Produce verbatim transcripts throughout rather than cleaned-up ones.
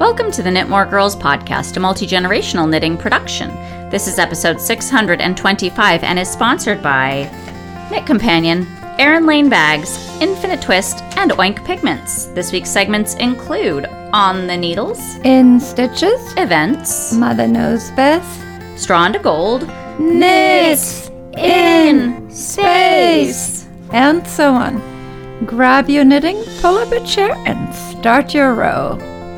Welcome to the Knit More Girls podcast, a multi-generational knitting production. This is episode six hundred twenty-five and is sponsored by Knit Companion, Erin Lane Bags, Infinite Twist, and Oink Pigments. This week's segments include On the Needles, In Stitches, Events, Mother Knows Best, Straw into Gold, Knits in Space, and so on. Grab your knitting, pull up a chair, and start your row.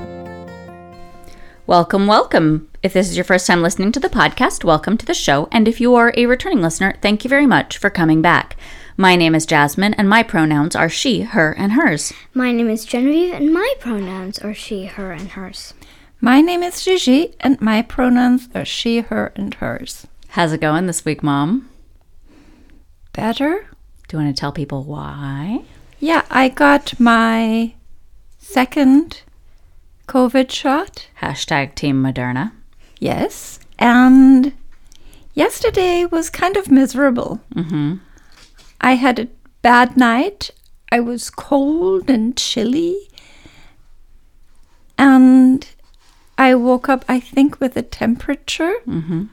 Welcome, welcome. If this is your first time listening to the podcast, welcome to the show. And if you are a returning listener, thank you very much for coming back. My name is Jasmine, and my pronouns are she, her, and hers. My name is Genevieve, and my pronouns are she, her, and hers. My name is Gigi, and my pronouns are she, her, and hers. How's it going this week, Mom? Better? Do you want to tell people why? Yeah, I got my second COVID shot. Hashtag Team Moderna. Yes, and yesterday was kind of miserable. Mm-hmm. I had a bad night. I was cold and chilly. And I woke up, I think, with a temperature. Mm-hmm.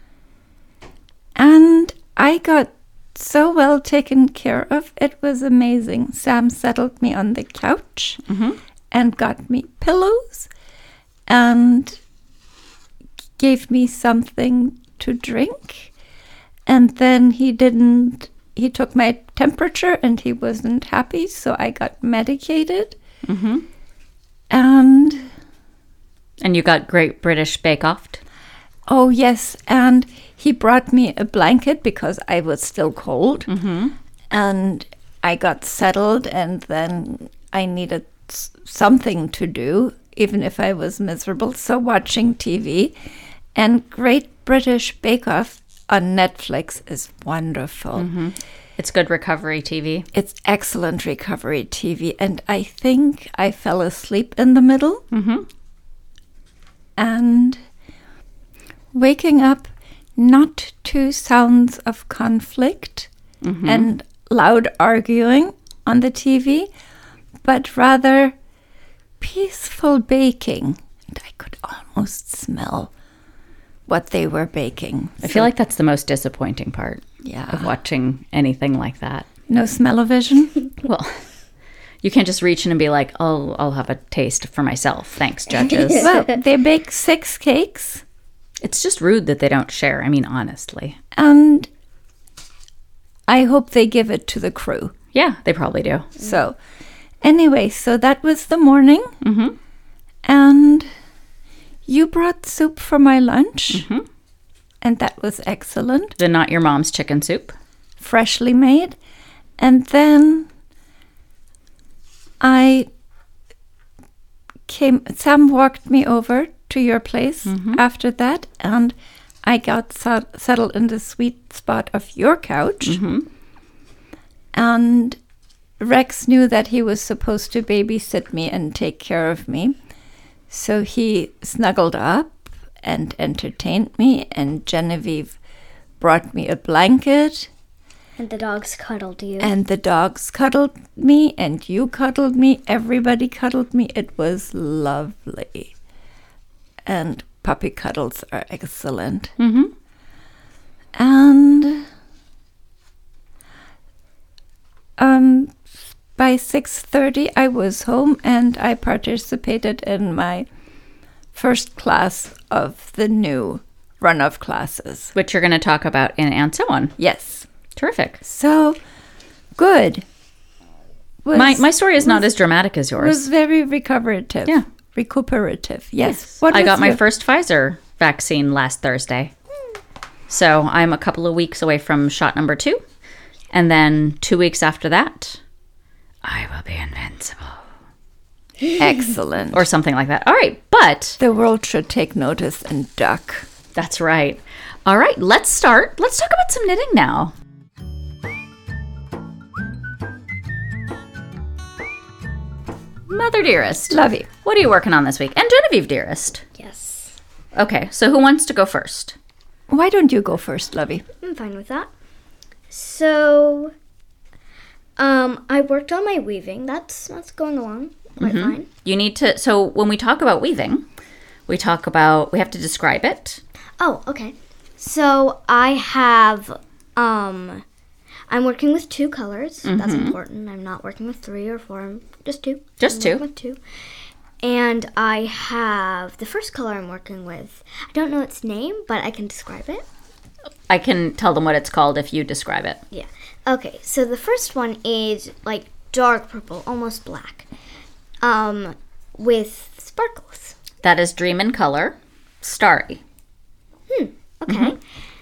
And I got so well taken care of. It was amazing. Sam settled me on the couch Mm-hmm. and got me pillows and gave me something to drink. And then he didn't, he took my temperature and he wasn't happy, so I got medicated. Mm-hmm. And, And you got Great British Bake Off? oh yes, and he brought me a blanket because I was still cold. Mm-hmm. And I got settled, and then I needed s- something to do, even if I was miserable. So watching T V. And Great British Bake Off on Netflix is wonderful. Mm-hmm. It's good recovery T V. It's excellent recovery T V. And I think I fell asleep in the middle. Mm-hmm. And waking up not to sounds of conflict Mm-hmm. and loud arguing on the T V, but rather peaceful baking. And I could almost smell what they were baking. I feel like that's the most disappointing part Yeah. of watching anything like that. No smell-o-vision? Well, you can't just reach in and be like, oh, I'll have a taste for myself. Thanks, judges. Well, they bake six cakes, It's just rude that they don't share. I mean, honestly. and I hope they give it to the crew. Yeah, they probably do. So anyway, so that was the morning. Mm-hmm. And you brought soup for my lunch, Mm-hmm. and that was excellent, The Not Your Mom's Chicken Soup. freshly made. And then I came, Sam walked me over to your place Mm-hmm. after that, and I got so- settled in the sweet spot of your couch. Mm-hmm. And Rex knew that he was supposed to babysit me and take care of me. So he snuggled up and entertained me, and Genevieve brought me a blanket, And the dogs cuddled you. and the dogs cuddled me, and you cuddled me. Everybody cuddled me. It was lovely. And puppy cuddles are excellent. Mm-hmm. And um, by six thirty, I was home, and I participated in my first class of the new run of classes. Which you're going to talk about in And So On. Yes. Terrific. So good. Was, My my story is not as dramatic as yours. was very recuperative. Yeah. Recuperative. Yes. What I was got my your- first Pfizer vaccine last Thursday. So I'm a couple of weeks away from shot number two. And then two weeks after that, I will be invincible. Excellent. Or something like that. All right. But The world should take notice and duck. that's right. All right. Let's start. Let's talk about some knitting now. Mother dearest, Lovey. what are you working on this week? And Genevieve dearest. Yes. Okay, so who wants to go first? Why don't you go first, Lovey? I'm fine with that. So, um, I worked on my weaving. That's that's going along. quite fine. You need to, so when we talk about weaving, we talk about, we have to describe it. Oh, okay. So I have, um, I'm working with two colors. That's important. I'm not working with three or four. I'm just two. Just I'm two. working with two. And I have the first color I'm working with. I don't know its name, but I can describe it. I can tell them what it's called if you describe it. Yeah. Okay, so the first one is like dark purple, almost black, um, with sparkles. That is Dream in Color, Starry. Hmm, okay.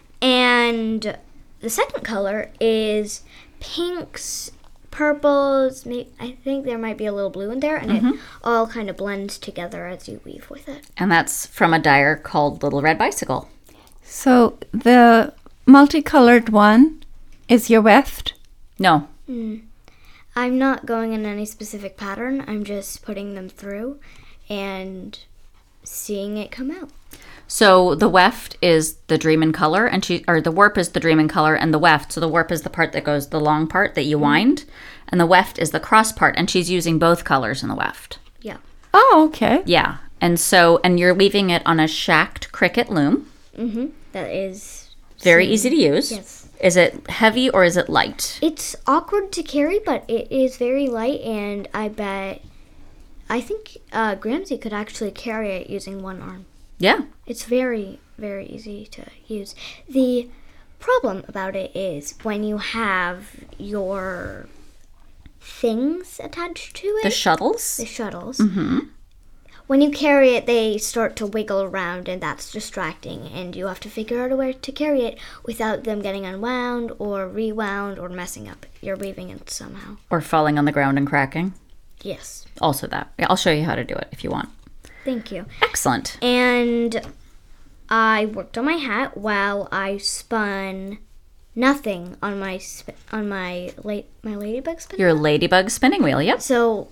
And the second color is pinks, purples, may- I think there might be a little blue in there, and it all kind of blends together as you weave with it. And that's from a dyer called Little Red Bicycle. So the multicolored one is your weft? No. I'm not going in any specific pattern. I'm just putting them through and seeing it come out. So the weft is the Dream in Color, and she, or the warp is the Dream in Color, and the weft. So the warp is the part that goes, the long part that you wind, and the weft is the cross part, and she's using both colors in the weft. Yeah. Oh, okay. Yeah. And so, and you're weaving it on a shacked cricket loom. Mm-hmm. That is Very same. easy to use. Yes. Is it heavy or is it light? It's awkward to carry, but it is very light, and I bet, I think uh, Gramsci could actually carry it using one arm. Yeah. It's very, very easy to use. The problem about it is when you have your things attached to it, The shuttles. the shuttles, Mm-hmm. when you carry it, they start to wiggle around, and that's distracting, and you have to figure out a way to carry it without them getting unwound or rewound or messing up your weaving it somehow. Or falling on the ground and cracking. Yes. Also that. Yeah, I'll show you how to do it if you want. Thank you. Excellent. And I worked on my hat while I spun nothing on my sp- on my late my ladybug spin. Your ladybug spinning wheel, yep. So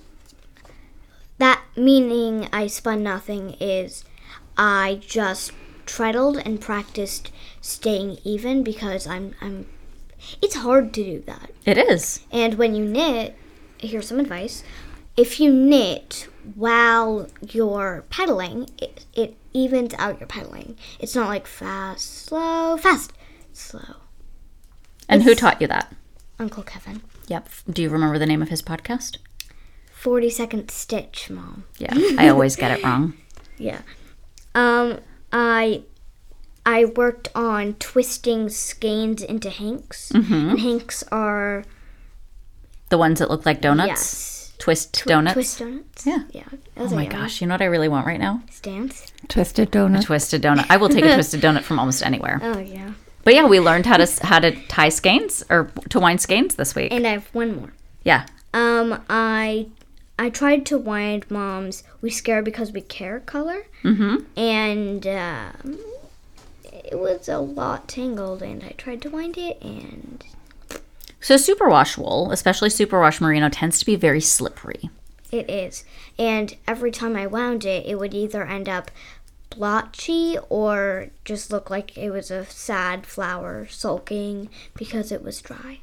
that meaning I spun nothing is I just treadled and practiced staying even because I'm I'm it's hard to do that. It is. And when you knit, here's some advice. If you knit while you're pedaling, it, it evens out your pedaling. It's not like fast, slow, fast, slow. And who taught you that? Uncle Kevin. Yep. Do you remember the name of his podcast? forty second stitch, Mom. Yeah, I always get it wrong. Yeah. Um, I I worked on twisting skeins into hanks. Mm-hmm. And hanks are The ones that look like donuts? yes. Twist Twi- donuts? Twist donuts. Yeah. Yeah. Oh Those are my yummy. gosh, you know what I really want right now? Stamps. Twisted A donut. twisted donut. I will take a twisted donut from almost anywhere. Oh yeah. But yeah, we learned how to how to tie skeins or to wind skeins this week. And I have one more. Yeah. Um, I I tried to wind Mom's "We Scare Because We Care" color, Mm-hmm. and um, it was a lot tangled. And I tried to wind it, and So superwash wool, especially superwash merino, tends to be very slippery. it is. And every time I wound it, it would either end up blotchy or just look like it was a sad flower sulking because it was dry.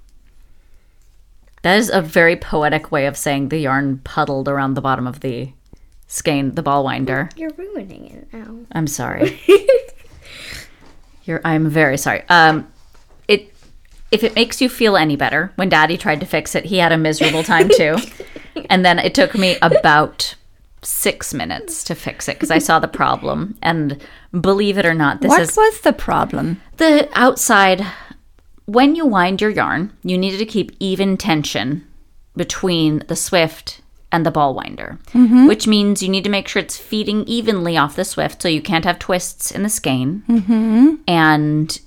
That is a very poetic way of saying the yarn puddled around the bottom of the skein, the ball winder. You're ruining it now. I'm sorry. You're. I'm very sorry. Um, it. If it makes you feel any better, when Daddy tried to fix it, he had a miserable time too, and then it took me about six minutes to fix it because I saw the problem. And believe it or not, this What is was the problem? the outside. When you wind your yarn, you needed to keep even tension between the swift and the ball winder, Mm-hmm. which means you need to make sure it's feeding evenly off the swift so you can't have twists in the skein. Mm-hmm. And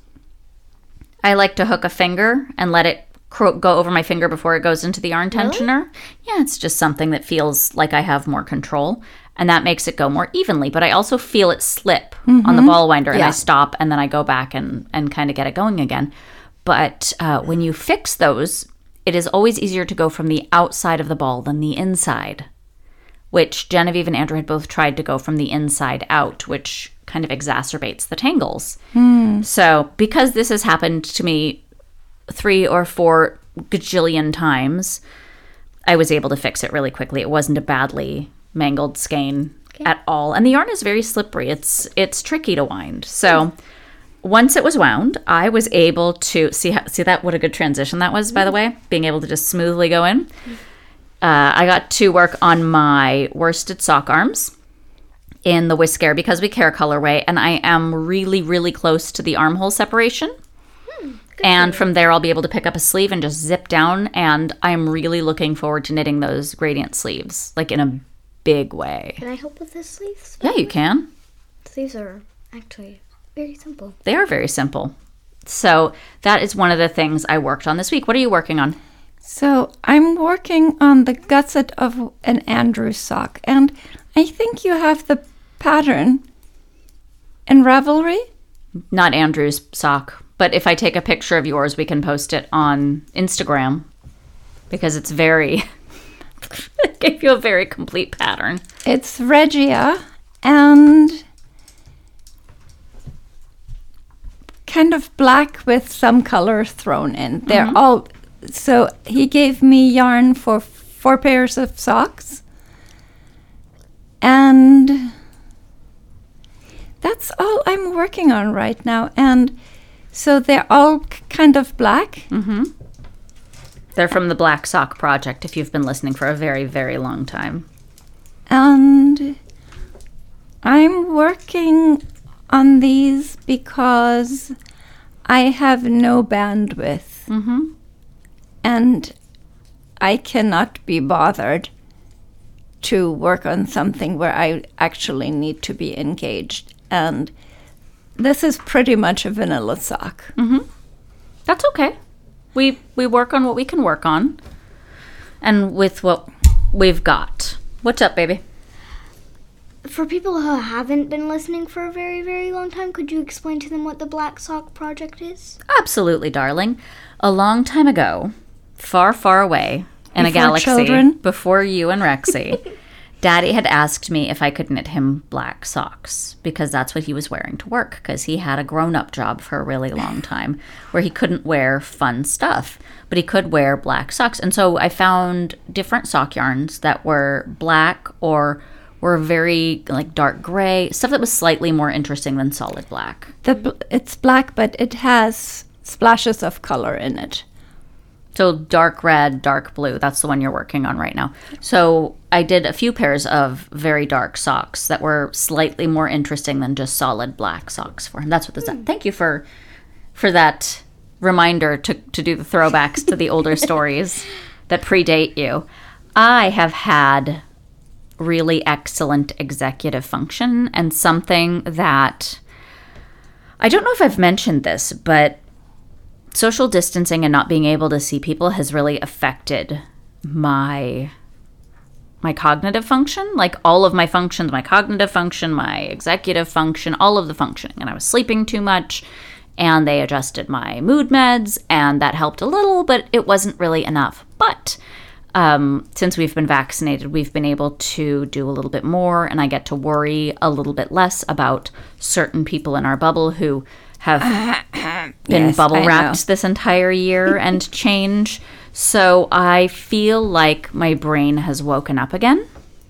I like to hook a finger and let it cro- go over my finger before it goes into the yarn tensioner. Yeah, it's just something that feels like I have more control. And that makes it go more evenly. But I also feel it slip on the ball winder, and Yeah. I stop, and then I go back and, and kind of get it going again. But uh, when you fix those, it is always easier to go from the outside of the ball than the inside, which Genevieve and Andrew had both tried to go from the inside out, which kind of exacerbates the tangles. So because this has happened to me three or four gajillion times, I was able to fix it really quickly. It wasn't a badly mangled skein Okay. at all. And the yarn is very slippery. It's it's tricky to wind. So once it was wound, I was able to see how, see that what a good transition that was, by the way, being able to just smoothly go in. Uh, I got to work on my worsted sock arms in the Whisk Air because we care colorway, and I am really, really close to the armhole separation. And from there, I'll be able to pick up a sleeve and just zip down. And I'm really looking forward to knitting those gradient sleeves, like in a big way. Can I help with the sleeves? Yeah, you can. Sleeves are actually very simple. They are very simple. So that is one of the things I worked on this week. What are you working on? So I'm working on the gusset of an Andrew sock, and I think you have the pattern in Ravelry. Not Andrew's sock, but if I take a picture of yours, we can post it on Instagram because it's very, it gave you a very complete pattern. It's Regia and kind of black with some color thrown in. They're Mm-hmm. all, so he gave me yarn for four pairs of socks. And that's all I'm working on right now. And so they're all k- kind of black. Mm-hmm. They're from the Black Sock Project, if you've been listening for a very, very long time. And I'm working on these because I have no bandwidth. Mm-hmm. And I cannot be bothered to work on something where I actually need to be engaged. And this is pretty much a vanilla sock. Mm-hmm. That's okay. We we work on what we can work on, and with what we've got. What's up, baby? For people who haven't been listening for a very, very long time, could you explain to them what the Black Sock Project is? Absolutely, darling. A long time ago, far, far away in a Before galaxy, children. before you and Rexy, Daddy had asked me if I could knit him black socks because that's what he was wearing to work because he had a grown-up job for a really long time where he couldn't wear fun stuff, but he could wear black socks. And so I found different sock yarns that were black or were very like dark gray, stuff that was slightly more interesting than solid black. The bl- it's black, but it has splashes of color in it. So dark red, dark blue, that's the one you're working on right now. So I did a few pairs of very dark socks that were slightly more interesting than just solid black socks for him. That's what this is. Thank you for for that reminder to, to do the throwbacks to the older stories that predate you. I have had really excellent executive function and something that I don't know if I've mentioned this, but social distancing and not being able to see people has really affected my my cognitive function, like all of my functions, my cognitive function, my executive function, all of the functioning. And I was sleeping too much, and they adjusted my mood meds, and that helped a little, but it wasn't really enough. But um, since we've been vaccinated, we've been able to do a little bit more, and I get to worry a little bit less about certain people in our bubble who have been Yes, bubble I wrapped know. this entire year and change. So I feel like my brain has woken up again.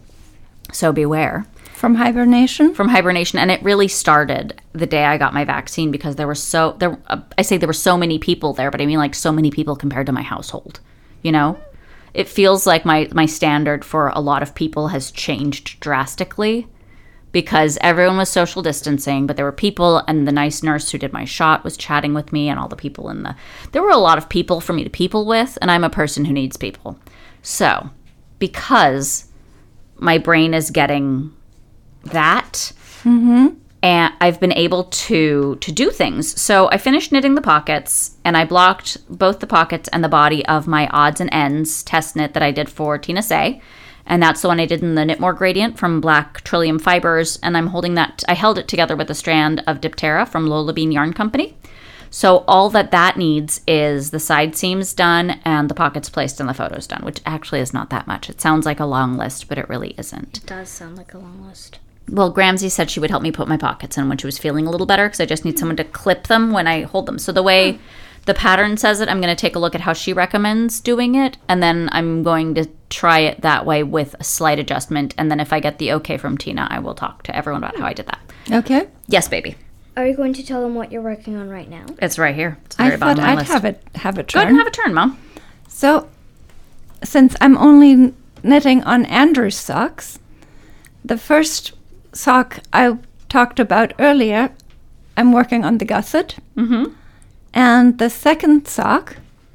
So beware From hibernation? from hibernation. And it really started the day I got my vaccine because there were so there. Uh, I say there were so many people there, but I mean like so many people compared to my household. You know, it feels like my my standard for a lot of people has changed drastically. Because everyone was social distancing, but there were people, and the nice nurse who did my shot was chatting with me, and all the people in the... There were a lot of people for me to people with, and I'm a person who needs people. So, because my brain is getting that, and I've been able to to do things. So I finished knitting the pockets, and I blocked both the pockets and the body of my odds and ends test knit that I did for Tina Say. And that's the one I did in the Knitmore gradient from Black Trillium Fibers. And I'm holding that, I held it together with a strand of Diptera from Lola Bean Yarn Company. So all that that needs is the side seams done and the pockets placed and the photos done, which actually is not that much. It sounds like a long list, but it really isn't. It does sound like a long list. Well, Gramsy said she would help me put my pockets in when she was feeling a little better because I just need someone to clip them when I hold them. So the way the pattern says it, I'm going to take a look at how she recommends doing it, and then I'm going to try it that way with a slight adjustment. And then if I get the okay from Tina, I will talk to everyone about how I did that. Okay. Yes, baby. Are you going to tell them what you're working on right now? It's right here. It's the very I bottom thought of my I'd list. have it have a Go turn. ahead and have a turn, Mom. So, since I'm only knitting on Andrew's socks, the first sock I talked about earlier, I'm working on the gusset. Mm-hmm. And the second sock,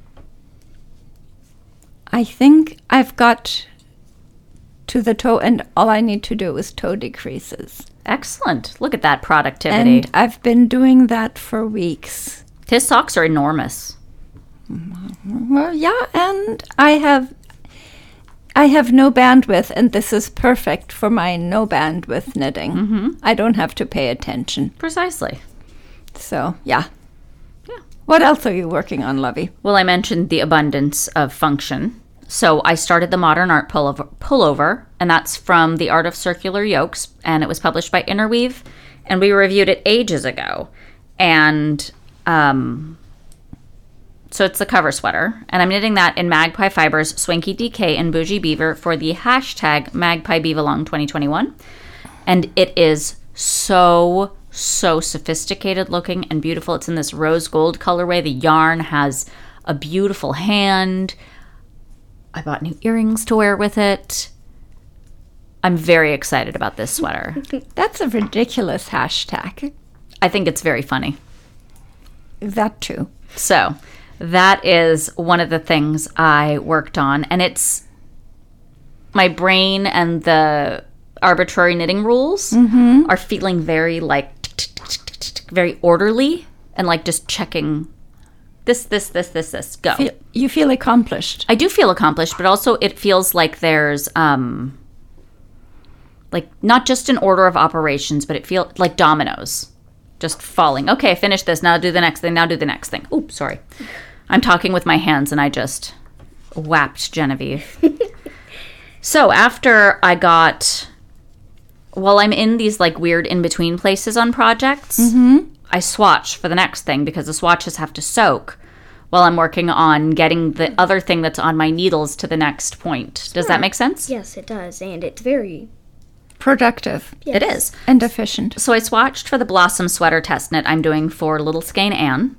I think I've got to the toe, and all I need to do is toe decreases. Excellent. Look at that productivity. And I've been doing that for weeks. His socks are enormous. Well, yeah, and I have I have no bandwidth, and this is perfect for my no bandwidth knitting. Mm-hmm. I don't have to pay attention. Precisely. So, yeah. Yeah. What else are you working on, Lovey? Well, I mentioned the abundance of function. So I started the Modern Art pullover, pullover, and that's from The Art of Circular Yokes, and it was published by Interweave, and we reviewed it ages ago. And um, so it's the cover sweater, and I'm knitting that in Magpie Fibers, Swanky D K, and Bougie Beaver for the hashtag Magpie Beavalong twenty twenty-one. And it is so, so sophisticated looking and beautiful. It's in this rose gold colorway. The yarn has a beautiful hand. I bought new earrings to wear with it. I'm very excited about this sweater. That's a ridiculous hashtag. I think it's very funny. That too. So that is one of the things I worked on. And it's my brain and the arbitrary knitting rules Mm-hmm. are feeling very like very orderly and like just checking this, this, this, this, this, go. Feel, you feel accomplished. I do feel accomplished, but also it feels like there's um like not just an order of operations, but it feels like dominoes just falling. Okay, finish this, now do the next thing, now do the next thing. Oops, sorry. I'm talking with my hands and I just whapped Genevieve. So after I got, while I'm in these like weird in-between places on projects, Mm-hmm. I swatch for the next thing because the swatches have to soak while I'm working on getting the other thing that's on my needles to the next point. Does that make sense? Yes, it does, and it's very... Productive Yes. It is. and efficient. So I swatched for the Blossom Sweater test knit I'm doing for Little Skein Anne.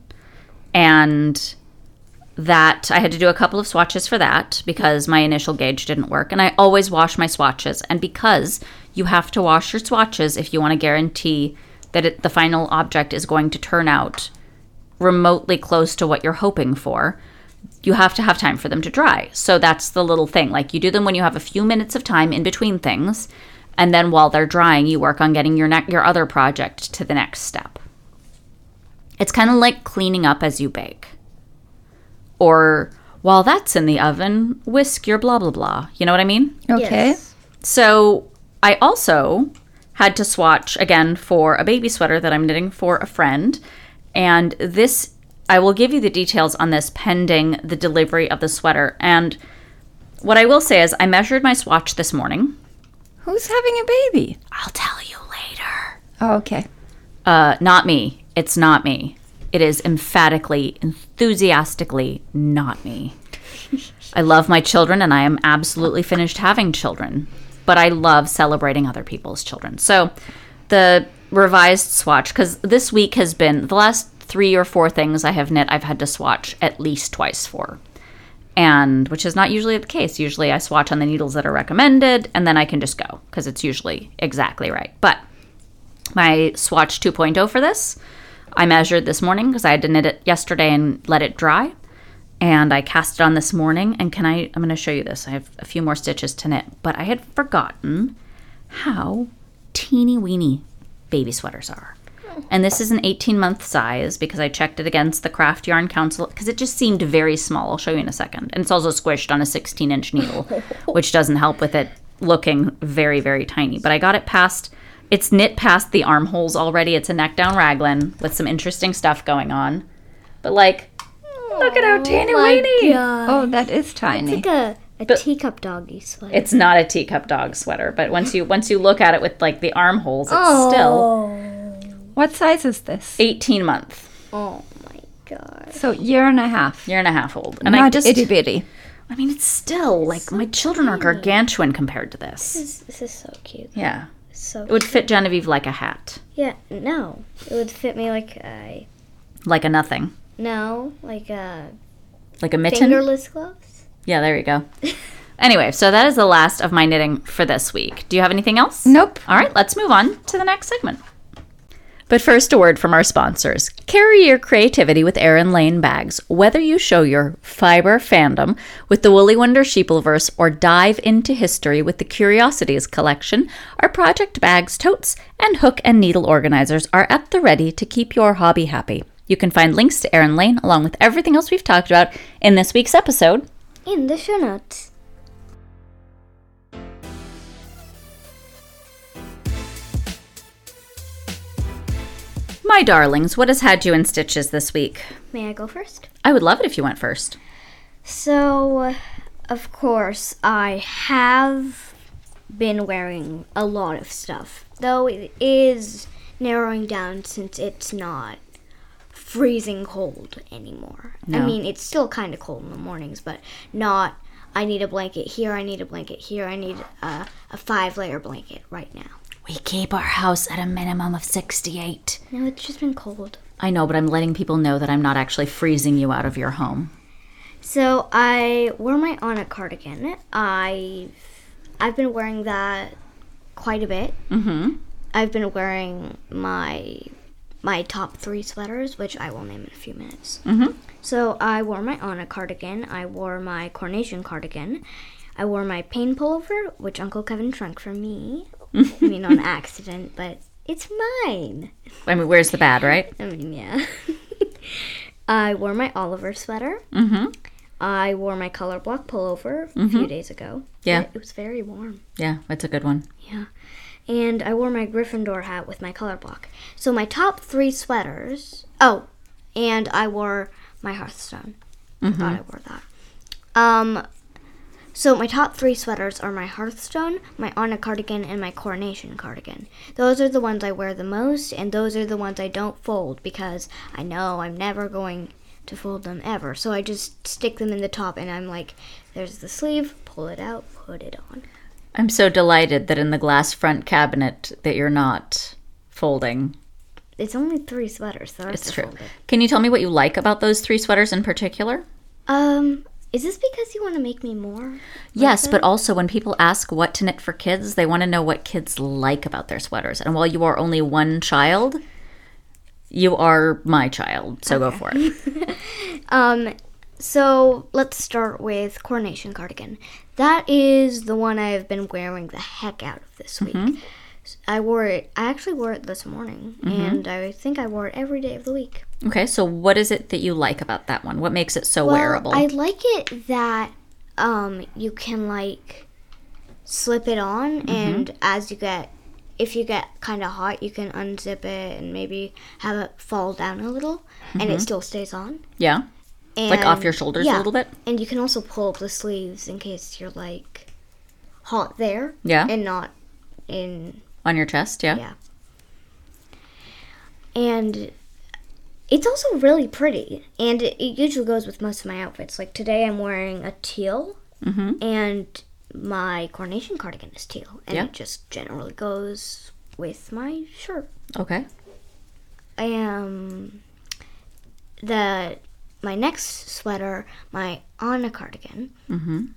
And that, I had to do a couple of swatches for that because my initial gauge didn't work. And I always wash my swatches. And because you have to wash your swatches if you want to guarantee that it, the final object is going to turn out remotely close to what you're hoping for, you have to have time for them to dry. So that's the little thing. Like you do them when you have a few minutes of time in between things. And then while they're drying, you work on getting your ne- your other project to the next step. It's kind of like cleaning up as you bake. Or while that's in the oven, whisk your blah, blah, blah. You know what I mean? Okay. Yes. So I also had to swatch again for a baby sweater that I'm knitting for a friend. And this, I will give you the details on this pending the delivery of the sweater. And what I will say is I measured my swatch this morning. Who's having a baby? I'll tell you later. Oh, okay. Uh, not me. It's not me. It is emphatically, enthusiastically not me. I love my children and I am absolutely finished having children, but I love celebrating other people's children. So the revised swatch, because this week has been, the last three or four things I have knit, I've had to swatch at least twice for. And which is not usually the case. Usually I swatch on the needles that are recommended and then I can just go because it's usually exactly right. But my swatch two point oh for this, I measured this morning because I had to knit it yesterday and let it dry. And I cast it on this morning. And can I, I'm going to show you this. I have a few more stitches to knit. But I had forgotten how teeny weeny baby sweaters are. And this is an eighteen month size because I checked it against the Craft Yarn Council because it just seemed very small. I'll show you in a second. And it's also squished on a sixteen inch needle, which doesn't help with it looking very, very tiny. But I got it past, it's knit past the armholes already. It's a neck down raglan with some interesting stuff going on. But like, look at how teeny Oh my weeny. God. Oh, that is tiny. It's like a, a But- teacup doggy sweater. It's not a teacup dog sweater, but once you once you look at it with like the armholes, it's oh. still What size is this? eighteen month, Oh my God. So year and a half. year and a half old. And Not I just itty bitty. I mean, it's still, like, my children are gargantuan compared to This this. is, this is so cute. Yeah. So It would fit Genevieve like a hat. Yeah, no. It would fit me like a... Like a nothing. No, like a... Like a mitten. Fingerless gloves? Yeah, there you go. Anyway, so that is the last of my knitting for this week. Do you have anything else? Nope. All right, let's move on to the next segment. But first, a word from our sponsors. Carry your creativity with Erin Lane bags. Whether you show your fiber fandom with the Woolly Wonder Sheepleverse or dive into history with the Curiosities collection, our project bags, totes, and hook and needle organizers are at the ready to keep your hobby happy. You can find links to Erin Lane along with everything else we've talked about in this week's episode. In the show notes. My darlings, what has had you in stitches this week? May I go first? I would love it if you went first. So, of course, I have been wearing a lot of stuff. Though it is narrowing down since it's not freezing cold anymore. No. I mean, it's still kind of cold in the mornings, but not, I need a blanket here, I need a blanket here, I need a, a five-layer blanket right now. We keep our house at a minimum of sixty-eight. No, it's just been cold. I know, but I'm letting people know that I'm not actually freezing you out of your home. So I wore my Anna cardigan. I, I've been wearing that quite a bit. Mm-hmm. I've been wearing my my top three sweaters, which I will name in a few minutes. Mm-hmm. So I wore my Anna cardigan. I wore my Coronation cardigan. I wore my Pain pullover, which Uncle Kevin shrunk for me. I mean, on accident, but it's mine. I mean, where's the bad, right? I mean, yeah. I wore my Oliver sweater. Mm-hmm. I wore my color block pullover a few days ago. Yeah. It, it was very warm. Yeah, that's a good one. Yeah. And I wore my Gryffindor hat with my color block. So my top three sweaters... Oh, and I wore my Hearthstone. I Mm-hmm. thought I wore that. Um... So my top three sweaters are my Hearthstone, my Anna cardigan, and my Coronation cardigan. Those are the ones I wear the most, and those are the ones I don't fold because I know I'm never going to fold them ever. So I just stick them in the top, and I'm like, there's the sleeve, pull it out, put it on. I'm so delighted that in the glass front cabinet that you're not folding. It's only three sweaters. The rest It's are true. folded. Can you tell me what you like about those three sweaters in particular? Um... Is this because you want to make me more? Yes, like but that? also when people ask what to knit for kids, they want to know what kids like about their sweaters. And while you are only one child, you are my child. So go for it. Um, so let's start with Coronation cardigan. That is the one I've been wearing the heck out of this week. Mm-hmm. I wore it, I actually wore it this morning, Mm-hmm. and I think I wore it every day of the week. Okay, so what is it that you like about that one? What makes it so Well, wearable? I like it that um, you can, like, slip it on, Mm-hmm. and as you get, if you get kind of hot, you can unzip it and maybe have it fall down a little, and Mm-hmm. it still stays on. yeah? And, Like off your shoulders a yeah, little bit? And you can also pull up the sleeves in case you're, like, hot there. Yeah. And not in, On your chest, yeah? yeah. And it's also really pretty. And it, it usually goes with most of my outfits. Like today I'm wearing a teal. Mm-hmm. And my Coronation cardigan is teal. And Yeah. it just generally goes with my shirt. Okay. Um, the my next sweater, my Anna cardigan. Mm-hmm.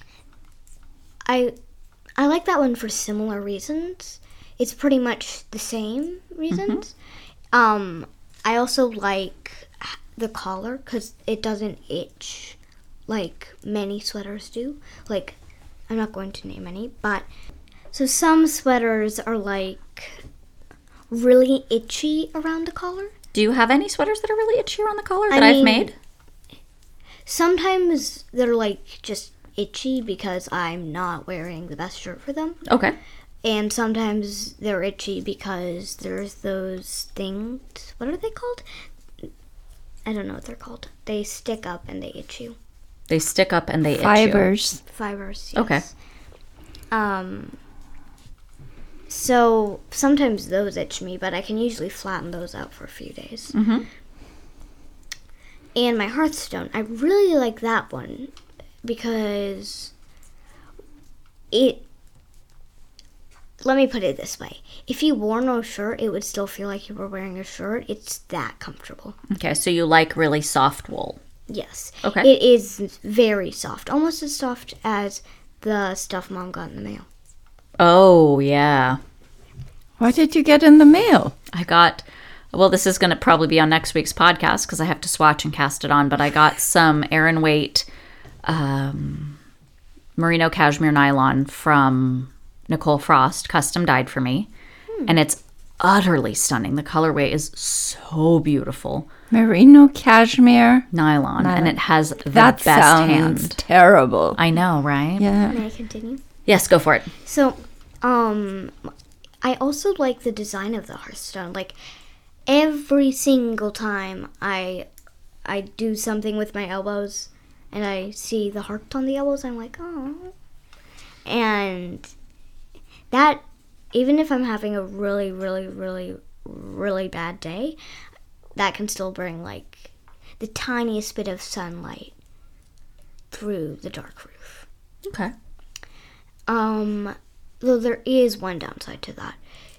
I I like that one for similar reasons. It's pretty much the same reasons. Um, I also like the collar because it doesn't itch like many sweaters do. Like, I'm not going to name any, but so some sweaters are like really itchy around the collar. Do you have any sweaters that are really itchy around the collar I that I've mean- made? Sometimes they're like just itchy because I'm not wearing the best shirt for them. Okay. And sometimes they're itchy because there's those things. What are they called? I don't know what they're called. They stick up and they itch you. They stick up and they itch you. Fibers. Fibers. Yes. Okay. Um. So sometimes those itch me, but I can usually flatten those out for a few days. Mm-hmm. And my Hearthstone, I really like that one. because it, let me put it this way. If you wore no shirt, it would still feel like you were wearing a shirt. It's that comfortable. Okay, so you like really soft wool. Yes. Okay. It is very soft, almost as soft as the stuff Mom got in the mail. Oh, yeah. What did you get in the mail? I got, well, this is going to probably be on next week's podcast because I have to swatch and cast it on, but I got some Aran Weight um, merino cashmere nylon from Nicole Frost, custom dyed for me. Hmm. And it's utterly stunning. The colorway is so beautiful. Merino cashmere nylon, nylon. And it has the that best sounds hand. Terrible. I know, right? Yeah. May I continue? Yes, go for it. So, um, I also like the design of the Hearthstone. Like, every single time I I do something with my elbows and I see the heart on the elbows, I'm like, oh. And that, even if I'm having a really, really, really, really bad day, that can still bring, like, the tiniest bit of sunlight through the dark roof. Okay. Um, though there is one downside to that.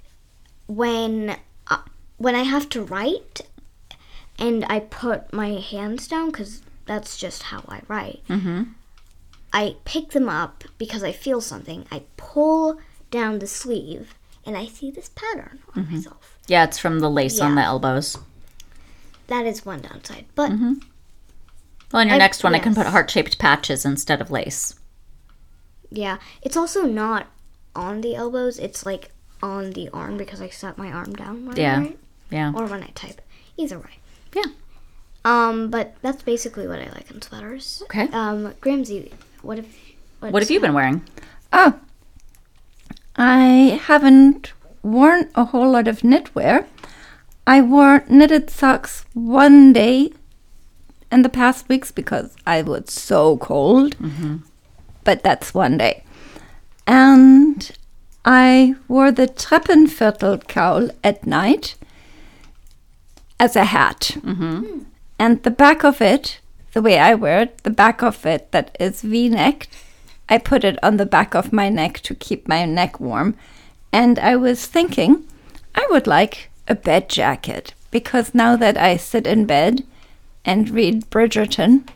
When, uh, when I have to write and I put my hands down, because that's just how I write, mm-hmm. I pick them up because I feel something. I pull down the sleeve and I see this pattern on mm-hmm. myself. Yeah, it's from the lace yeah. on the elbows. That is one downside. But mm-hmm. Well, in your I, next one, yes. I can put heart-shaped patches instead of lace. Yeah, it's also not on the elbows. It's like on the arm because I set my arm down when yeah. I write. Yeah. Or when I type. Either way. Yeah. Um, but that's basically what I like in sweaters. Okay. Um, Grimsy, what have what, what have you been wearing? Oh, I haven't worn a whole lot of knitwear. I wore knitted socks one day in the past weeks because I was so cold. Mm-hmm. But that's one day. And I wore the Treppenviertel cowl at night as a hat. Mm-hmm. And the back of it, the way I wear it, the back of it that is V-necked, I put it on the back of my neck to keep my neck warm. And I was thinking I would like a bed jacket because now that I sit in bed and read Bridgerton,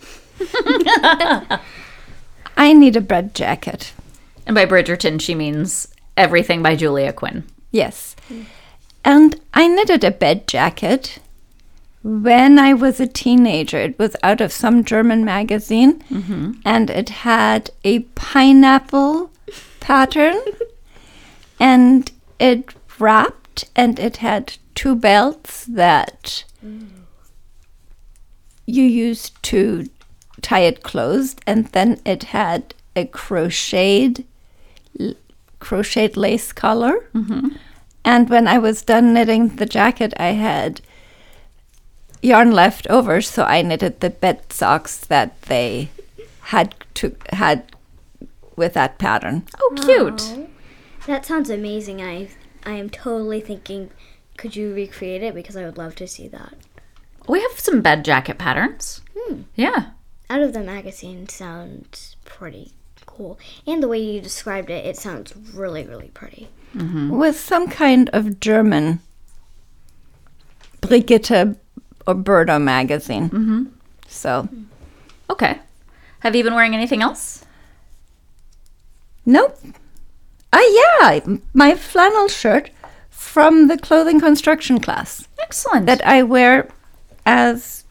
I need a bed jacket. And by Bridgerton, she means everything by Julia Quinn. Yes. And I knitted a bed jacket when I was a teenager. It was out of some German magazine, mm-hmm. and it had a pineapple pattern, and it wrapped, and it had two belts that mm. you used to tie it closed, and then it had a crocheted crocheted lace collar. Mm-hmm. And when I was done knitting the jacket, I had yarn left over, so I knitted the bed socks that they had to had with that pattern. Oh, cute! Oh, that sounds amazing. I I am totally thinking, could you recreate it? Because I would love to see that. We have some bed jacket patterns. Hmm. Yeah. Out of the magazine sounds pretty cool. And the way you described it, it sounds really, really pretty. Mm-hmm. With some kind of German Brigitte or Berta magazine. Mm-hmm. So. Okay. Have you been wearing anything else? Nope. Ah, yeah. My flannel shirt from the clothing construction class. Excellent. That I wear as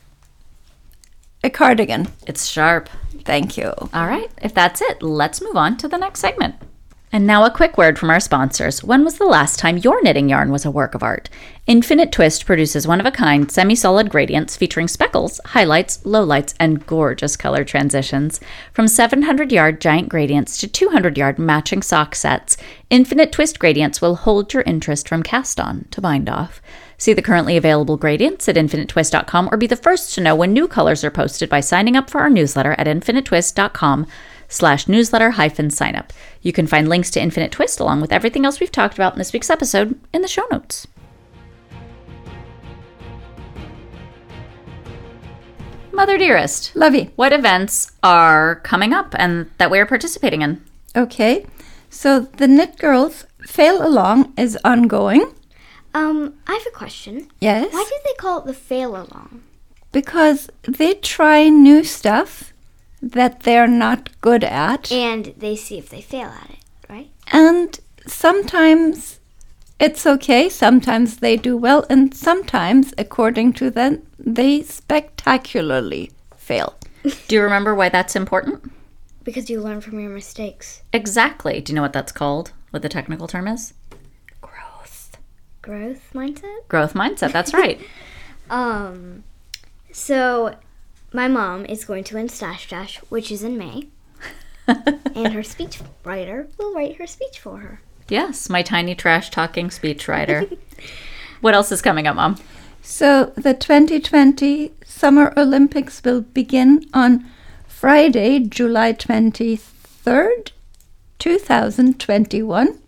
a cardigan. It's sharp. Thank you. All right. If that's it, let's move on to the next segment. And now a quick word from our sponsors. When was the last time your knitting yarn was a work of art? Infinite Twist produces one-of-a-kind semi-solid gradients featuring speckles, highlights, lowlights, and gorgeous color transitions. From seven hundred yard giant gradients to two hundred yard matching sock sets, Infinite Twist gradients will hold your interest from cast on to bind off. See the currently available gradients at infinite twist dot com or be the first to know when new colors are posted by signing up for our newsletter at infinite twist dot com slash newsletter hyphen sign up. You can find links to Infinite Twist along with everything else we've talked about in this week's episode in the show notes. Mother dearest, Love you. what events are coming up and that we are participating in? Okay. So the Knit Girls Fail Along is ongoing. Um, I have a question. Yes. Why did they call it the fail along? Because they try new stuff that they're not good at. And they see if they fail at it, right? And sometimes it's okay, sometimes they do well, and sometimes, according to them, they spectacularly fail. Do you remember why that's important? Because you learn from your mistakes. Exactly. Do you know what that's called? What the technical term is? Growth. Growth mindset? Growth mindset. That's right. Um, so my mom is going to win Stash Dash, which is in May. And her speech writer will write her speech for her. Yes, my tiny trash talking speechwriter. What else is coming up, Mom? So the twenty twenty Summer Olympics will begin on Friday, July twenty-third, twenty twenty-one.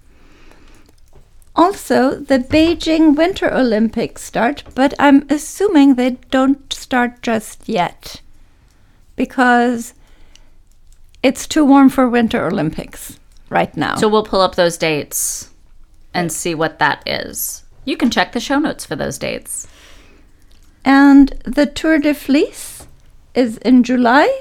Also, the Beijing Winter Olympics start, but I'm assuming they don't start just yet because it's too warm for Winter Olympics right now. So we'll pull up those dates and see what that is. You can check the show notes for those dates. And the Tour de Fleece is in July.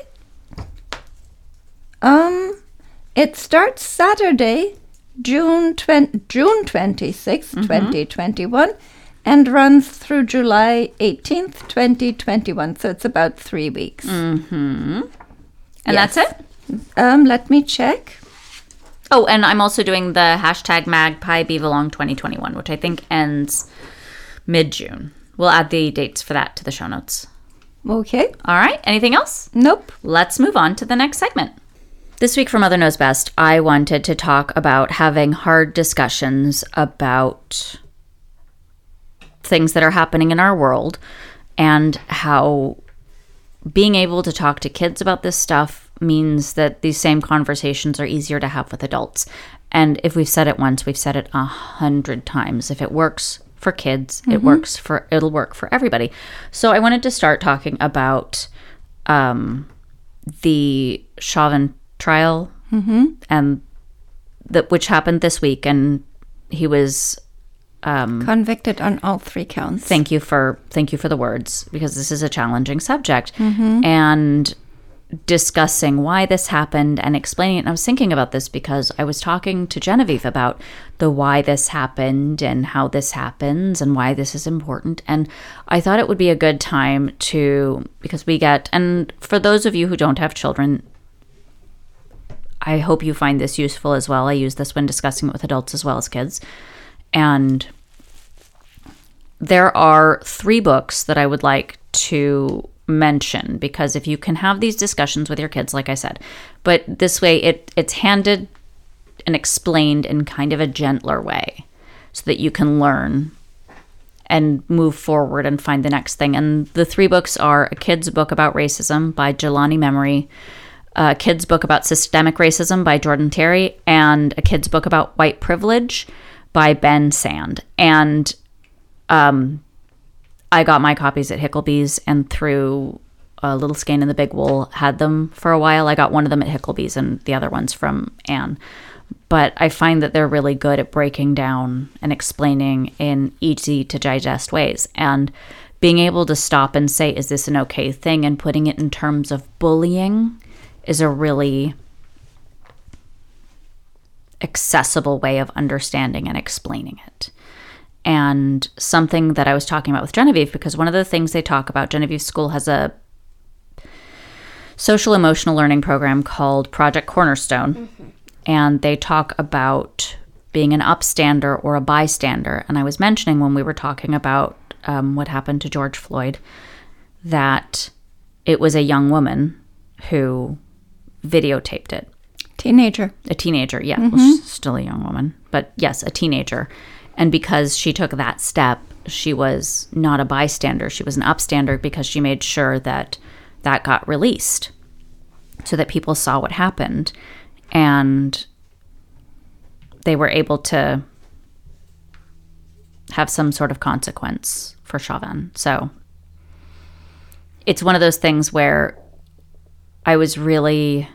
Um, it starts Saturday, June twenty, June twenty-sixth, mm-hmm. twenty twenty-one, and runs through July eighteenth, twenty twenty-one. So it's about three weeks. Mm-hmm. And Yes. that's it? Um, let me check. Oh, and I'm also doing the hashtag Magpie Beavalong twenty twenty-one, which I think ends mid-June. We'll add the dates for that to the show notes. Okay. All right. Anything else? Nope. Let's move on to the next segment. This week for Mother Knows Best, I wanted to talk about having hard discussions about things that are happening in our world and how being able to talk to kids about this stuff means that these same conversations are easier to have with adults. And if we've said it once, we've said it a hundred times. If it works for kids, mm-hmm. it works for, it'll work for everybody. So I wanted to start talking about um, the Chauvin trial, Mm-hmm. and that which happened this week, and he was um, Convicted on all three counts. thank you for thank you for the words, because this is a challenging subject, Mm-hmm. and discussing why this happened and explaining it. And I was thinking about this because I was talking to Genevieve about the why this happened and how this happens and why this is important. And I thought it would be a good time to, because we get, and for those of you who don't have children, I hope you find this useful as well. I use this when discussing it with adults as well as kids. And there are three books that I would like to mention, because if you can have these discussions with your kids, like I said, but this way it it's handed and explained in kind of a gentler way so that you can learn and move forward and find the next thing. And the three books are A Kid's Book About Racism by Jelani Memory, A Kid's Book About Systemic Racism by Jordan Terry, and A Kid's Book About White Privilege by Ben Sand. And um, I got my copies at Hicklebee's, and through a Little Skein and the Big Wool had them for a while. I got one of them at Hicklebee's and the other one's from Anne. But I find that they're really good at breaking down and explaining in easy to digest ways. And being able to stop and say, is this an okay thing? And putting it in terms of bullying is a really accessible way of understanding and explaining it. And something that I was talking about with Genevieve, because one of the things they talk about, Genevieve's school has a social emotional learning program called Project Cornerstone. Mm-hmm. And they talk about being an upstander or a bystander. And I was mentioning when we were talking about um, what happened to George Floyd, that it was a young woman who videotaped it. Teenager. A teenager, yeah. Mm-hmm. Well, she's still a young woman. But yes, a teenager. And because she took that step, she was not a bystander. She was an upstander because she made sure that that got released so that people saw what happened. And they were able to have some sort of consequence for Chauvin. So it's one of those things where I was really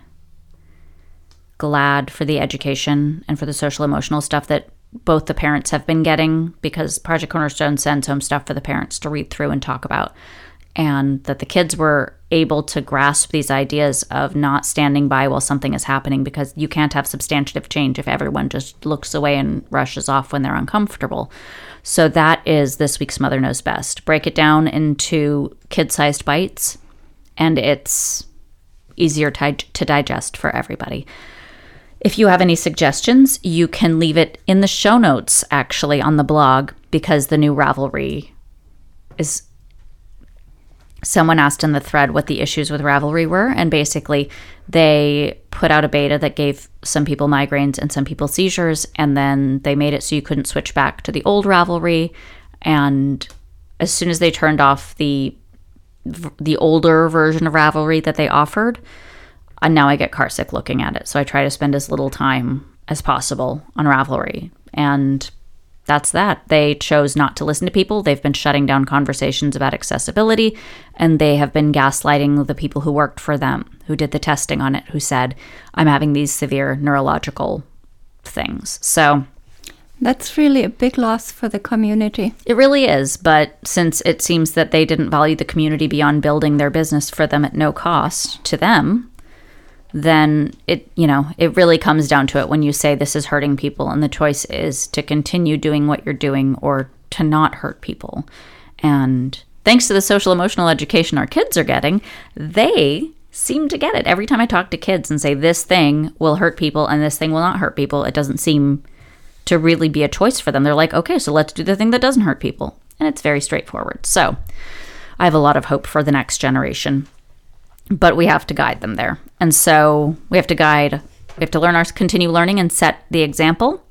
glad for the education and for the social emotional stuff that both the parents have been getting, because Project Cornerstone sends home stuff for the parents to read through and talk about, and that the kids were able to grasp these ideas of not standing by while something is happening, because you can't have substantive change if everyone just looks away and rushes off when they're uncomfortable. So that is this week's Mother Knows Best. Break it down into kid-sized bites, and it's easier to, to digest for everybody. If you have any suggestions, you can leave it in the show notes, actually, on the blog, because the new Ravelry is... Someone asked in the thread what the issues with Ravelry were, and basically they put out a beta that gave some people migraines and some people seizures, and then they made it so you couldn't switch back to the old Ravelry. And as soon as they turned off the the older version of Ravelry that they offered, and now I get carsick looking at it. So I try to spend as little time as possible on Ravelry, and that's that. They chose not to listen to people. They've been shutting down conversations about accessibility, and they have been gaslighting the people who worked for them, who did the testing on it, who said, I'm having these severe neurological things. So that's really a big loss for the community. It really is. But since it seems that they didn't value the community beyond building their business for them at no cost to them, then it, you know, it really comes down to it when you say this is hurting people, and the choice is to continue doing what you're doing or to not hurt people. And thanks to the social emotional education our kids are getting, they seem to get it. Every time I talk to kids and say this thing will hurt people and this thing will not hurt people, it doesn't seem to really be a choice for them. They're like, okay, so let's do the thing that doesn't hurt people. And it's very straightforward. So I have a lot of hope for the next generation. But we have to guide them there. And so we have to guide, we have to learn our, continue learning and set the example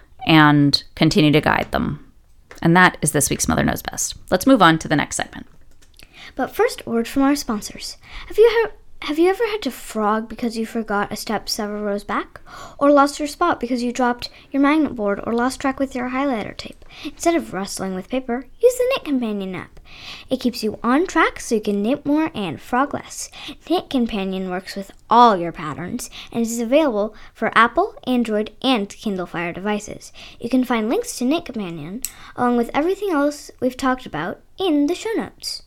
and continue to guide them. And that is this week's Mother Knows Best. Let's move on to the next segment. But first, a word from our sponsors. Have you ha- have you ever had to frog because you forgot a step several rows back? Or lost your spot because you dropped your magnet board or lost track with your highlighter tape? Instead of wrestling with paper, use the Knit Companion app. It keeps you on track so you can knit more and frog less. Knit Companion works with all your patterns and is available for Apple, Android, and Kindle Fire devices. You can find links to Knit Companion, along with everything else we've talked about, in the show notes.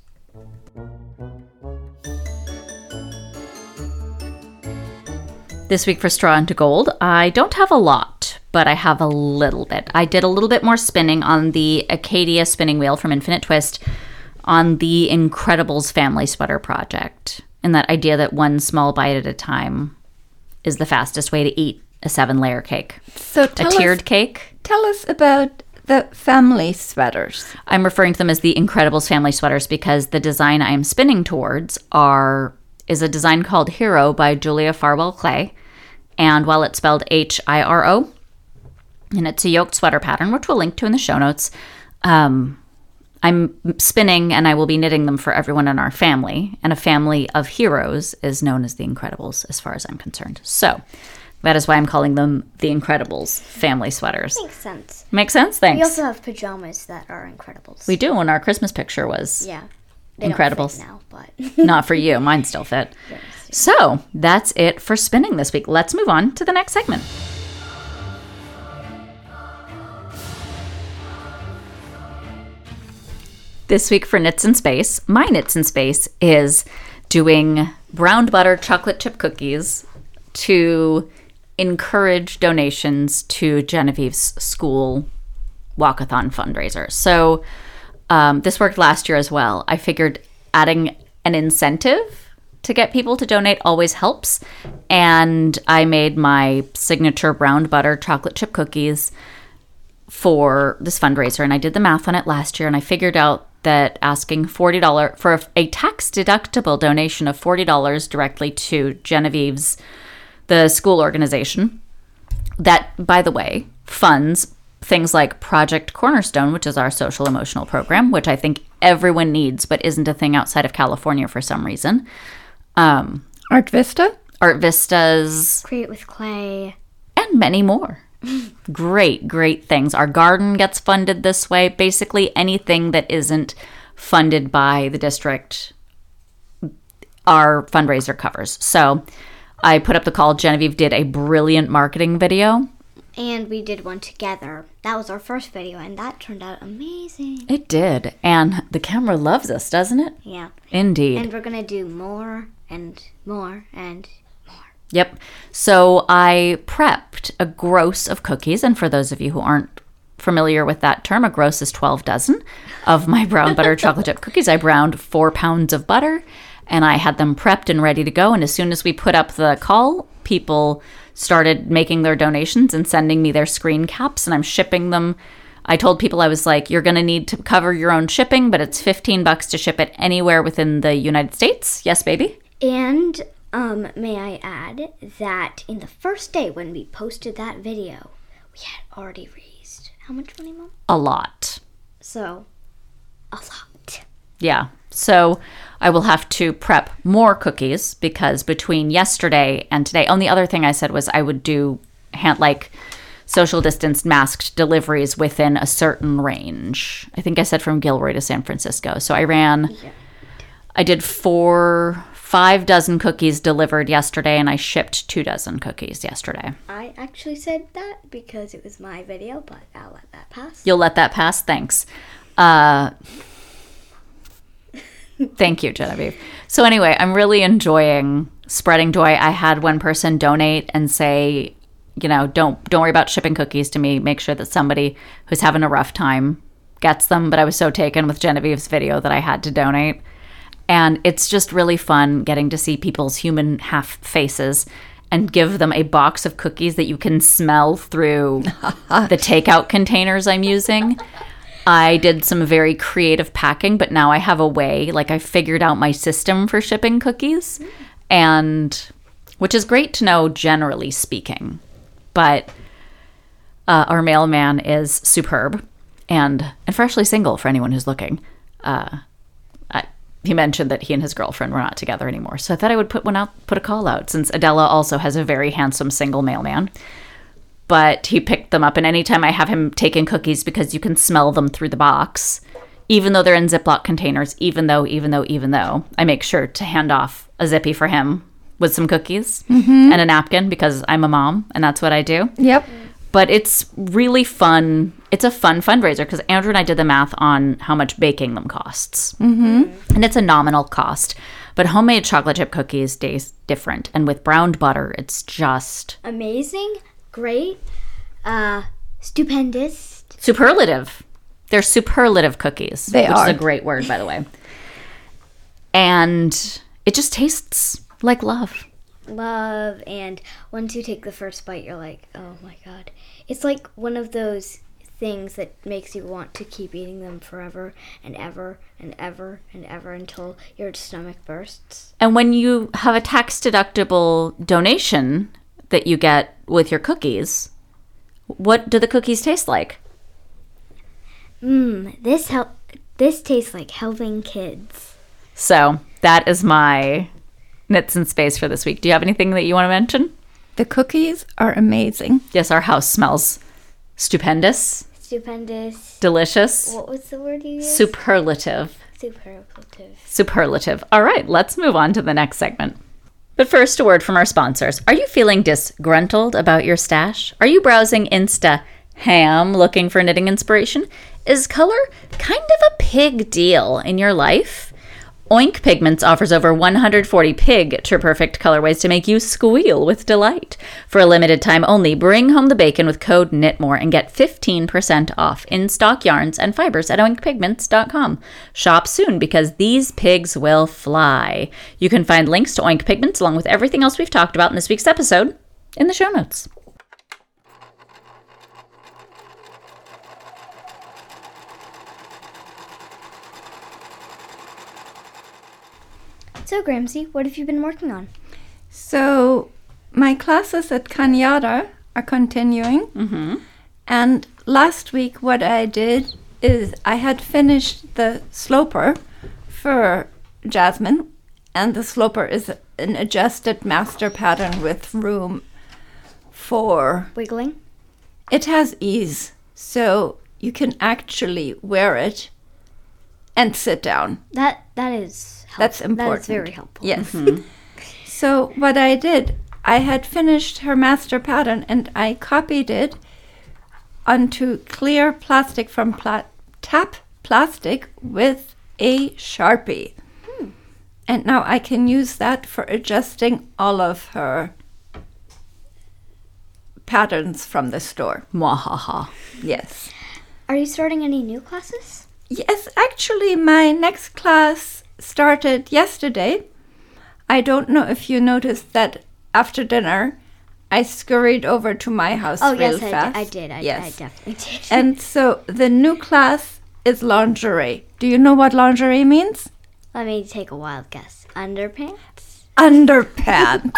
This week for Straw into Gold, I don't have a lot, but I have a little bit. I did a little bit more spinning on the Acadia spinning wheel from Infinite Twist on the Incredibles family sweater project, and that idea that one small bite at a time is the fastest way to eat a seven-layer cake. So a tiered us, cake. Tell us about the family sweaters. I'm referring to them as the Incredibles family sweaters because the design I am spinning towards are is a design called Hero by Julia Farwell Clay. And while it's spelled H I R O, and it's a yoked sweater pattern, which we'll link to in the show notes, um, I'm spinning and I will be knitting them for everyone in our family. And a family of heroes is known as the Incredibles, as far as I'm concerned. So that is why I'm calling them the Incredibles family sweaters. Makes sense. Makes sense? Thanks. We also have pajamas that are Incredibles. We do, and our Christmas picture was yeah, they Incredibles. Don't fit now, but not for you. Mine still fit. Yes. So that's it for spinning this week. Let's move on to the next segment. This week for Knits in Space, my Knits in Space is doing brown butter chocolate chip cookies to encourage donations to Genevieve's school walkathon fundraiser. So um, this worked last year as well. I figured adding an incentive to get people to donate always helps. And I made my signature brown butter chocolate chip cookies for this fundraiser. And I did the math on it last year. And I figured out that asking forty dollars for a tax-deductible donation of forty dollars directly to Genevieve's, the school organization, that, by the way, funds things like Project Cornerstone, which is our social emotional program, which I think everyone needs, but isn't a thing outside of California for some reason. Um, Art Vista? Art Vistas. Create with Clay. And many more. Great, great things. Our garden gets funded this way. Basically anything that isn't funded by the district our fundraiser covers. So I put up the call. Genevieve did a brilliant marketing video. And we did one together. That was our first video, and that turned out amazing. It did. And the camera loves us, doesn't it? Yeah. Indeed. And we're going to do more and more and more. Yep. So I prepped a gross of cookies. And for those of you who aren't familiar with that term, a gross is twelve dozen of my brown butter chocolate chip cookies. I browned four pounds of butter, and I had them prepped and ready to go. And as soon as we put up the call, people started making their donations and sending me their screen caps, and I'm shipping them. I told people, I was like, you're going to need to cover your own shipping, but it's fifteen bucks to ship it anywhere within the United States. Yes, baby? And um, may I add that in the first day when we posted that video, we had already raised how much money, Mom? A lot. So, a lot. Yeah. So I will have to prep more cookies because between yesterday and today, and the other thing I said was I would do hand like social distanced masked deliveries within a certain range. I think I said from Gilroy to San Francisco. So I ran, yeah. I did four, five dozen cookies delivered yesterday, and I shipped two dozen cookies yesterday. I actually said that because it was my video, but I'll let that pass. You'll let that pass? Thanks. Uh... Thank you, Genevieve. So anyway, I'm really enjoying spreading joy. I had one person donate and say, you know, don't don't worry about shipping cookies to me. Make sure that somebody who's having a rough time gets them. But I was so taken with Genevieve's video that I had to donate. And it's just really fun getting to see people's human half faces and give them a box of cookies that you can smell through the takeout containers I'm using. I did some very creative packing, but now I have a way, like I figured out my system for shipping cookies, and which is great to know generally speaking. But uh, our mailman is superb and, and freshly single for anyone who's looking. Uh, I, he mentioned that he and his girlfriend were not together anymore. So I thought I would put one out, put a call out, since Adela also has a very handsome single mailman. But he picked them up, and anytime I have him taking cookies, because you can smell them through the box, even though they're in Ziploc containers, even though, even though, even though, I make sure to hand off a Zippy for him with some cookies mm-hmm. and a napkin, because I'm a mom, and that's what I do. Yep. But it's really fun. It's a fun fundraiser, because Andrew and I did the math on how much baking them costs. Mm-hmm. And it's a nominal cost. But homemade chocolate chip cookies taste different. And with browned butter, it's just... amazing. Great, uh, stupendous. Superlative. They're superlative cookies. They which are. is a great word, by the way. And it just tastes like love. Love, and once you take the first bite, you're like, oh my God. It's like one of those things that makes you want to keep eating them forever and ever and ever and ever until your stomach bursts. And when you have a tax-deductible donation that you get with your cookies, what do the cookies taste like? Mmm, this hel- this tastes like helping kids. So that is my Knits in Space for this week. Do you have anything that you want to mention? The cookies are amazing. Yes, our house smells stupendous. Stupendous. Delicious. What was the word you used? Superlative. Superlative. Superlative. All right, let's move on to the next segment. But first, a word from our sponsors. Are you feeling disgruntled about your stash? Are you browsing Insta Ham looking for knitting inspiration? Is color kind of a pig deal in your life? Oink Pigments offers over one hundred forty pig-to-perfect colorways to make you squeal with delight. For a limited time only, bring home the bacon with code KNITMORE and get fifteen percent off in-stock yarns and fibers at oink pigments dot com. Shop soon, because these pigs will fly. You can find links to Oink Pigments along with everything else we've talked about in this week's episode in the show notes. So, Gramsci, what have you been working on? So, my classes at Cañada are continuing. Mm-hmm. And last week, what I did is I had finished the sloper for Jasmine. And the sloper is an adjusted master pattern with room for... wiggling? It has ease. So, you can actually wear it and sit down. That That is That's important. That is very helpful. Yes. So what I did, I had finished her master pattern and I copied it onto clear plastic from pla- tap plastic with a Sharpie. Hmm. And now I can use that for adjusting all of her patterns from the store. Mwahaha. Yes. Are you starting any new classes? Yes, actually my next class started yesterday. I don't know if you noticed that after dinner I scurried over to my house Oh, real yes, I, fast. d- I did. I, yes. I definitely did. And so the new class is lingerie. Do you know what lingerie means? Let me take a wild guess. Underpants? Underpants.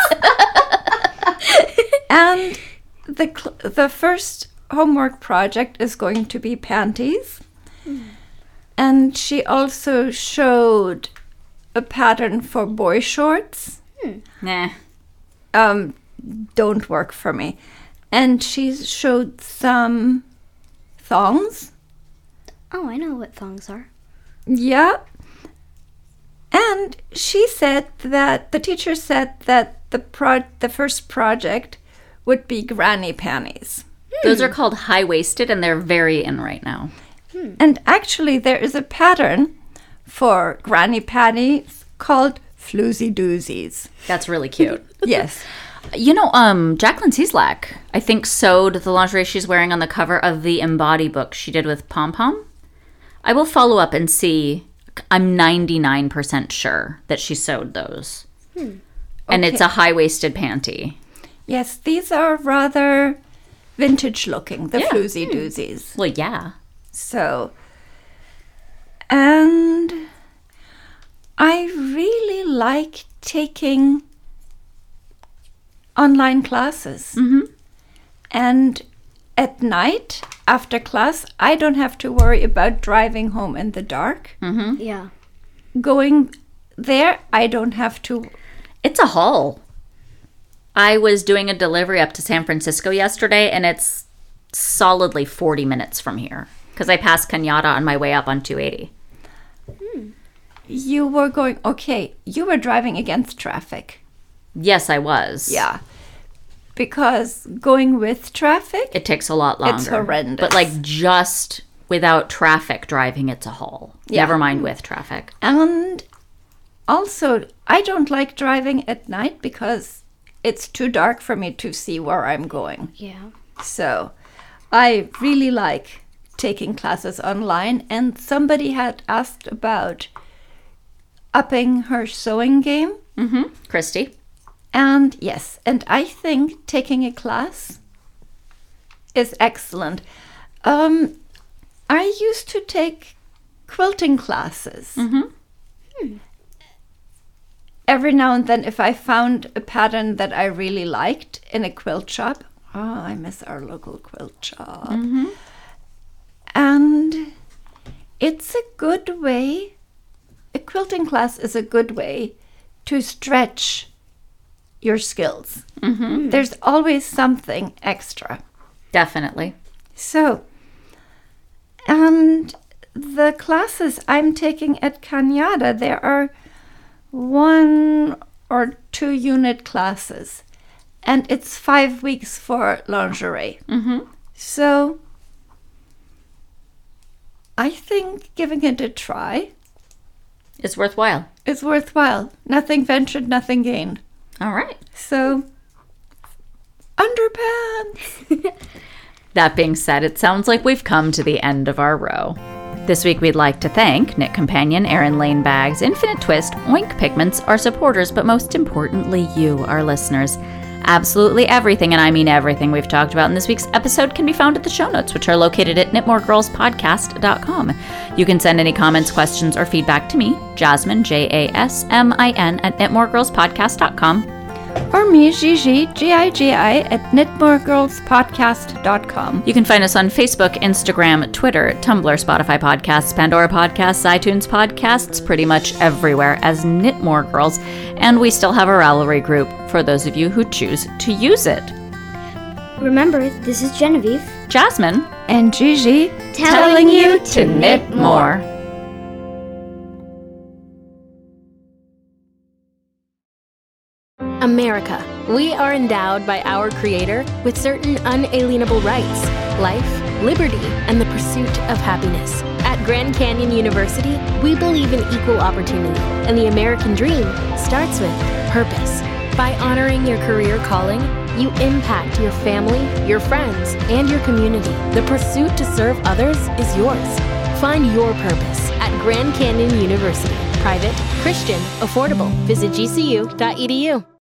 And the cl- the first homework project is going to be panties. Mm. And she also showed a pattern for boy shorts. Hmm. Nah. Um, don't work for me. And she showed some thongs. Oh, I know what thongs are. Yeah. And she said that the teacher said that the pro- the first project would be granny panties. Those are called high-waisted, and they're very in right now. Hmm. And actually, there is a pattern for granny panties called floozy doozies. That's really cute. Yes. You know, um, Jacqueline Cieslak, I think, sewed the lingerie she's wearing on the cover of the Embody book she did with Pom Pom. I will follow up and see. I'm ninety-nine percent sure that she sewed those. Hmm. And Okay. it's a high-waisted panty. Yes, these are rather vintage looking, the Yeah. floozy doozies. Well, yeah. So, and I really like taking online classes. Mm-hmm. And at night, after class, I don't have to worry about driving home in the dark. Mm-hmm. Yeah. Going there, I don't have to. It's a haul. I was doing a delivery up to San Francisco yesterday, and it's solidly forty minutes from here because I passed Cañada on my way up on two eighty. Hmm. You were going, okay, you were driving against traffic. Yes, I was. Yeah. Because going with traffic, It takes a lot longer. it's horrendous. But like just without traffic driving, it's a haul. Yeah. Never mind with traffic. And also, I don't like driving at night because it's too dark for me to see where I'm going. Yeah. So I really like taking classes online. And somebody had asked about upping her sewing game. Mm-hmm. Christy? And yes, and I think taking a class is excellent. Um, I used to take quilting classes. Mm-hmm. Hmm. Every now and then, if I found a pattern that I really liked in a quilt shop, oh, I miss our local quilt shop. Mm-hmm. And it's a good way, a quilting class is a good way to stretch your skills. Mm-hmm. There's always something extra. Definitely. So, and the classes I'm taking at Cañada, there are one or two unit classes, and it's five weeks for lingerie. Mm-hmm. So, I think giving it a try It's worthwhile. is worthwhile. Nothing ventured, nothing gained. All right. So, underpants. That being said, it sounds like we've come to the end of our row. This week we'd like to thank Knit Companion, Erin Lane Bags, Infinite Twist, Oink Pigments, our supporters, but most importantly you, our listeners. Absolutely everything, and I mean everything we've talked about in this week's episode can be found at the show notes, which are located at knit more girls podcast dot com. You can send any comments, questions, or feedback to me, Jasmine, J A S M I N, at knit more girls podcast dot com. Or me, Gigi, G I G I, at knit more girls podcast dot com. You can find us on Facebook, Instagram, Twitter, Tumblr, Spotify Podcasts, Pandora Podcasts, iTunes Podcasts, pretty much everywhere as Knit More Girls. And we still have a Ravelry group for those of you who choose to use it. Remember, this is Genevieve. Jasmine. And Gigi, Telling you to knit more. America. We are endowed by our Creator with certain unalienable rights: life, liberty, and the pursuit of happiness. At Grand Canyon University, we believe in equal opportunity, and the American dream starts with purpose. By honoring your career calling, you impact your family, your friends, and your community. The pursuit to serve others is yours. Find your purpose at Grand Canyon University. Private, Christian, affordable. Visit G C U dot E D U.